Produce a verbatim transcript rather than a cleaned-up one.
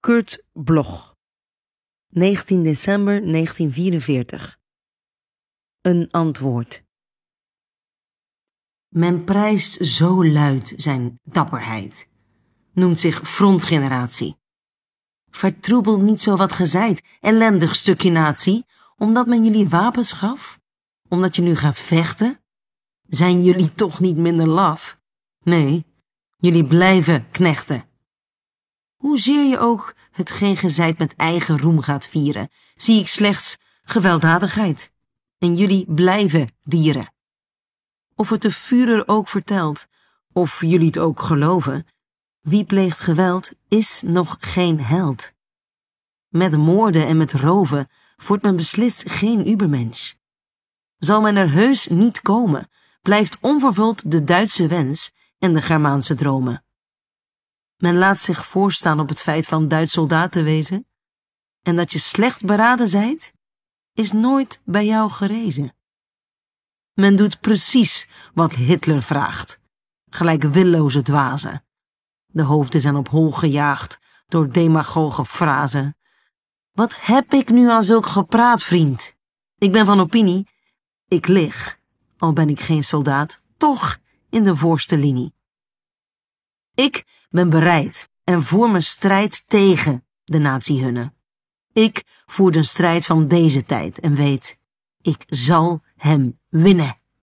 Kurt Bloch, negentien december negentien vierenveertig. Een antwoord. Men prijst zo luid zijn dapperheid, noemt zich frontgeneratie. Vertroebel niet zo wat gezeid, ellendig stukje natie, omdat men jullie wapens gaf? Omdat je nu gaat vechten? Zijn jullie toch niet minder laf? Nee, jullie blijven knechten. Hoezeer je ook hetgeen gezeid met eigen roem gaat vieren, zie ik slechts gewelddadigheid. En jullie blijven dieren. Of het de Führer ook vertelt, of jullie het ook geloven, wie pleegt geweld is nog geen held. Met moorden en met roven wordt men beslist geen Übermensch. Zal men er heus niet komen, blijft onvervuld de Duitse wens en de Germaanse dromen. Men laat zich voorstaan op het feit van Duits soldaat te wezen, en dat je slecht beraden zijt, is nooit bij jou gerezen. Men doet precies wat Hitler vraagt, gelijk willoze dwazen. De hoofden zijn op hol gejaagd door demagoge frazen. Wat heb ik nu aan zulk gepraat, vriend? Ik ben van opinie, ik lig, al ben ik geen soldaat, toch in de voorste linie. Ik ben bereid en voer mijn strijd tegen de nazi-hunne. Ik voer de strijd van deze tijd en weet, ik zal hem winnen.